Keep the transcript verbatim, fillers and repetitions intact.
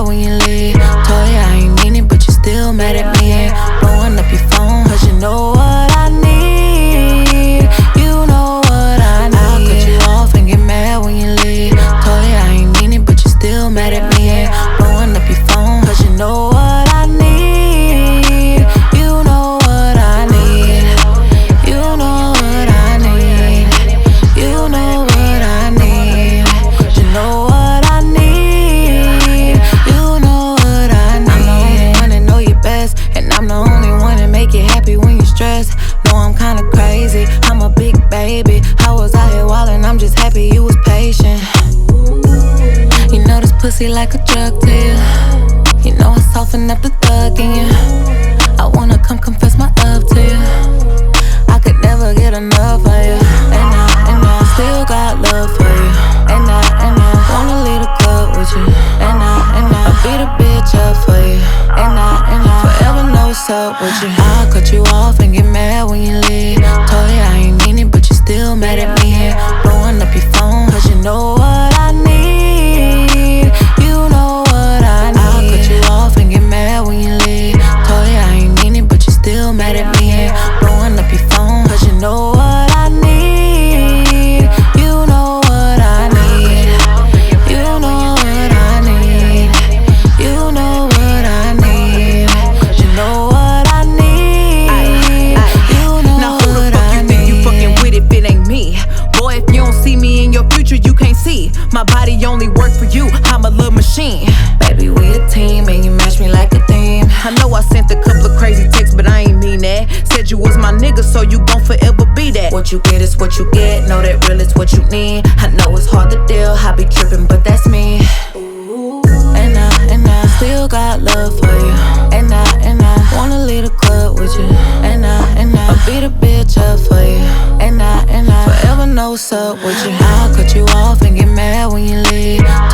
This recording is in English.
when you leave. Told you I ain't mean it, but you still mad at me. Ain't blowing up your phone, cause you know what I need. You know what I need. I'll cut you off and get mad when you leave. Told you I ain't mean it, but you still mad at me. Ain't blowing up your phone, cause you know what I need. You know what I need. You know what I need. You know what I need. You know what I need. You know what I need. I'm the only one that know you best, and I'm the only one that make you happy when you stressed. Know I'm kinda crazy, I'm a big baby. I was out here wildin', I'm just happy you was patient. You know this pussy like a drug to you. You know I soften up the thug in you. I wanna come confess my love to you. I could never get enough of you. And I, and I still got love for you. And I, and I wanna leave the club with you. And I, and I beat a bitch up for you. And I, and I forever know what's up with you. I'll cut you off and get mad when you leave. Told you I ain't mean it, but you still mad at me. Here blowing up your phone, cause you know what I need. You know what I need. I'll cut you off and get mad when you leave. Told you I ain't mean it, but you still mad at me. Here blowing up your phone, cause you know what I need. You know what I need. You know what I need. You know what I need. You know what I need. You know Now who the what fuck I you think you need. fucking with if it ain't me? Boy, if you don't see me in your future, you can't see. My body only work for you, I'm a little machine. Baby, we a team and you match me like a theme. I know I sent a couple of crazy texts, but I ain't mean that. Said you was my nigga, so you gon' forever be that. What you get is what you get, know that real is what you need. I know it's hard to deal, I be trippin', but that's me. And I, and I still got love for you. And I, and I wanna leave the club with you. And I, and I beat a bitch up for you. And I, and I forever know what's up with you. I'll cut you off and get mad when you leave.